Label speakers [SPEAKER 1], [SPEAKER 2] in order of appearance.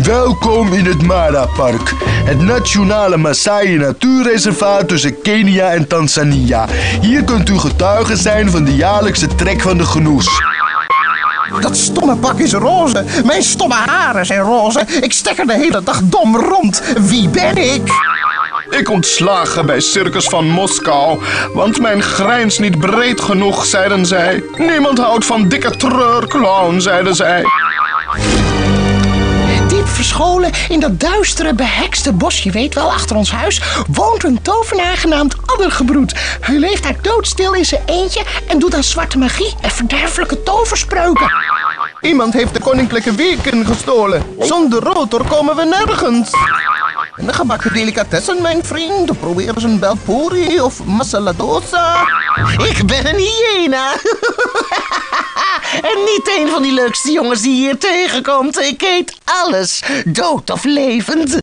[SPEAKER 1] Welkom in het Mara-park, het nationale Maasai natuurreservaat tussen Kenia en Tanzania. Hier kunt u getuige zijn van de jaarlijkse trek van de genoes.
[SPEAKER 2] Dat stomme pak is roze. Mijn stomme haren zijn roze. Ik stek er de hele dag dom rond. Wie ben ik?
[SPEAKER 3] Ik ontslagen bij Circus van Moskou, want mijn grijns niet breed genoeg, zeiden zij. Niemand houdt van dikke treurclown, zeiden zij.
[SPEAKER 2] Diep verscholen in dat duistere, behekste bos, je weet wel, achter ons huis, woont een tovenaar genaamd Addergebroed. Hij leeft daar doodstil in zijn eentje en doet aan zwarte magie en verderfelijke toverspreuken.
[SPEAKER 3] Iemand heeft de koninklijke weken gestolen. Zonder rotor komen we nergens.
[SPEAKER 2] En de gebakken delicatessen, mijn vriend. Probeer eens een belpuri of masala dosa. Ik ben een hyena. En niet een van die leukste jongens die je hier tegenkomt. Ik eet alles, dood of levend.